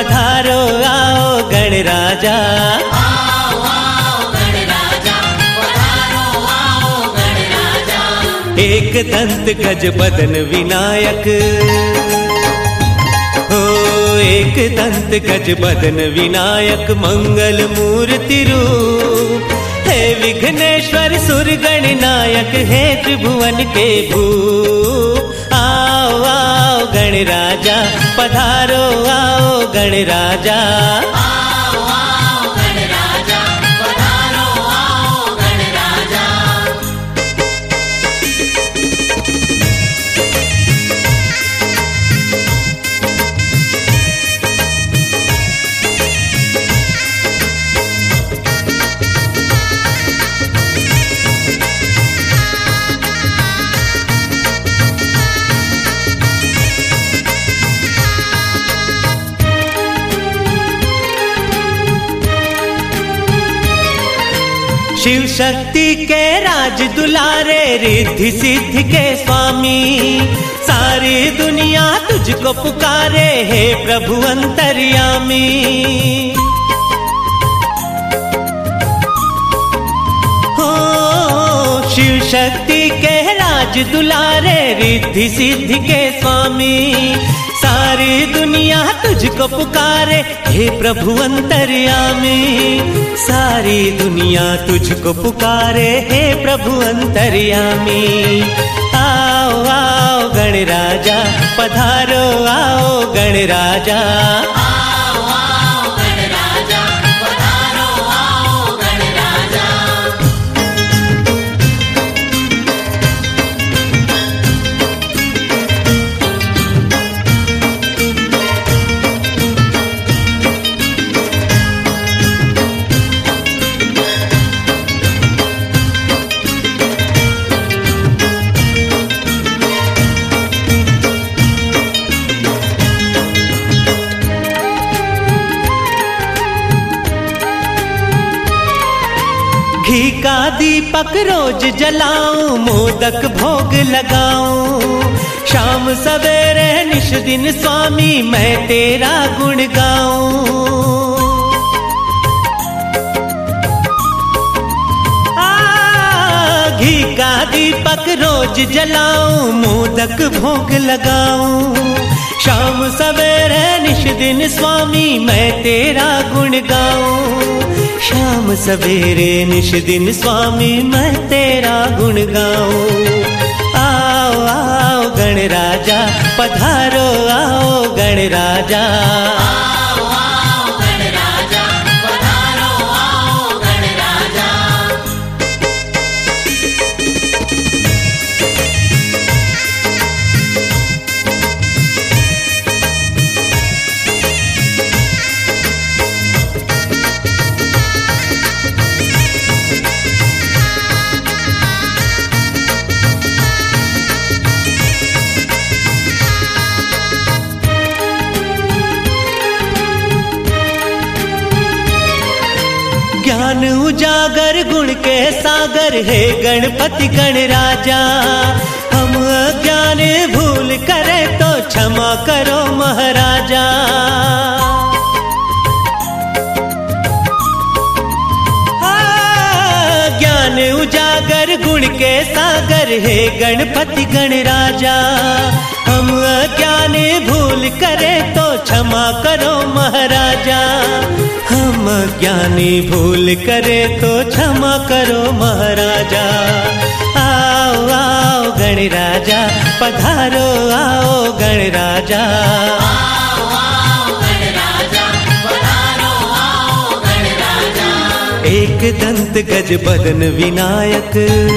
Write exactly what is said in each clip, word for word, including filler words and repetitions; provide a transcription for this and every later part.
पधारो आओ गणराजा। आओ आओ गणराजा, पधारो आओ गणराजा। एक दंत गज बदन विनायक, हो एक दंत गज बदन विनायक मंगल मूर्ति रूप। हे विघ्नेश्वर सुर गणनायक, हे त्रिभुवन के भूप। आओ आओ गणराजा, पधारो आओ गणराजा। आओ आओ गणराजा, पधारो आओ गणराजा। शिव शक्ति के राज दुलारे, रिद्धि सिद्धि के स्वामी। सारी दुनिया तुझको पुकारे, हे प्रभु अंतर्यामी। हो शिव शक्ति के राज दुलारे, रिद्धि सिद्धि के स्वामी। सारी दुनिया तुझको पुकारे, हे प्रभु अंतर्यामी। सारी दुनिया तुझको पुकारे, हे प्रभु अंतर्यामी। आओ आओ गणराजा, पधारो आओ गणराजा। आओ आओ गणराजा, पधारो आओ गणराजा। घी का दीपक रोज जलाऊं, मोदक भोग लगाऊं। शाम सवेरे निश दिन स्वामी मैं तेरा गुण गाऊं। आ, घी का दीपक रोज जलाऊं, मोदक भोग लगाऊं। शाम सवेरे निश दिन स्वामी मैं तेरा गुण गाऊं। शाम सवेरे निश दिन स्वामी मैं तेरा गुण गाऊं। आओ आओ गणराजा, पधारो आओ गणराजा। आओ आओ गणराजा, पधारो आओ गणराजा। ज्ञान उजागर गुण के सागर, हे गणपति गणराजा। हम अज्ञान भूल करे तो क्षमा करो महाराजा। ज्ञान उजागर गुण के सागर, हे गणपति गणराजा। हम अज्ञान भूल करे तो क्षमा करो महाराजा। हम ज्ञानी भूल करे तो क्षमा करो महाराजा। आओ आओ गणराजा, पधारो आओ गणराजा। आओ आओ गणराजा, पधारो आओ गणराजा। एक दंत गज बदन विनायक,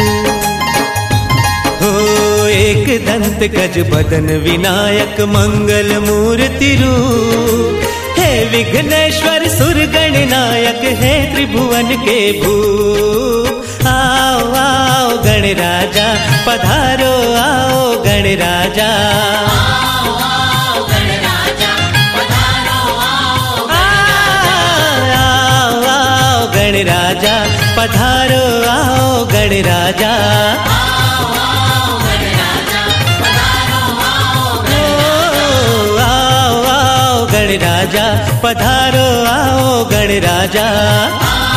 हो एक दंत गज बदन विनायक मंगल मूर्ति रूप। हे विघ्नेश्वर सुर गणनायक, हे त्रिभुवन के भूप। आओ आओ गणराजा, पधारो आओ गणराजा। आओ आओ गणराजा, पधारो आओ गणराजा। आओ आओ गणराजा, पधारो आओ गणराजा। आओ आओ गणराजा, पधारो आओ गणराजा। आओ आओ गणराजा। राजा पधारो आओ गणराजा।